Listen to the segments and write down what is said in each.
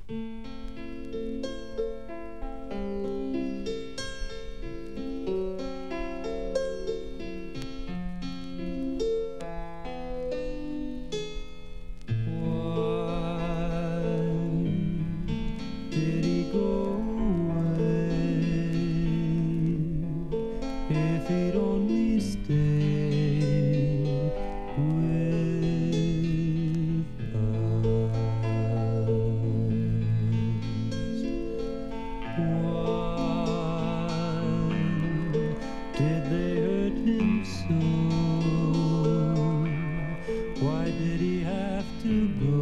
Did he go away? If he'd only stayed with us. Why did they hurt him so? Why did he have to go?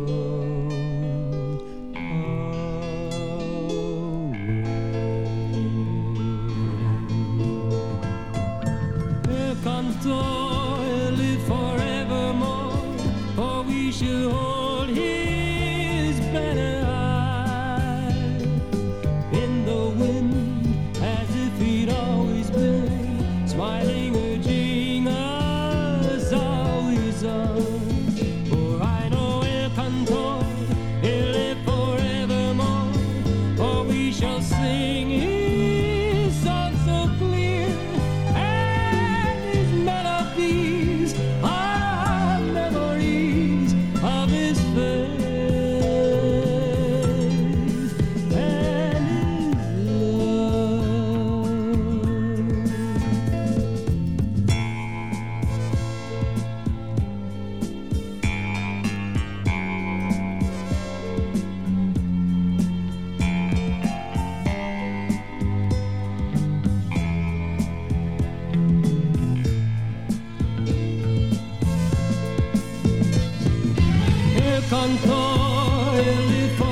He'll live forevermore, for we shall hold his banner high in the wind, as if he'd always been smiling, urging us always on. For I know El Cantor, he'll live forevermore, for we shall sing his song so clear. These are memories of his faith and his Cantor,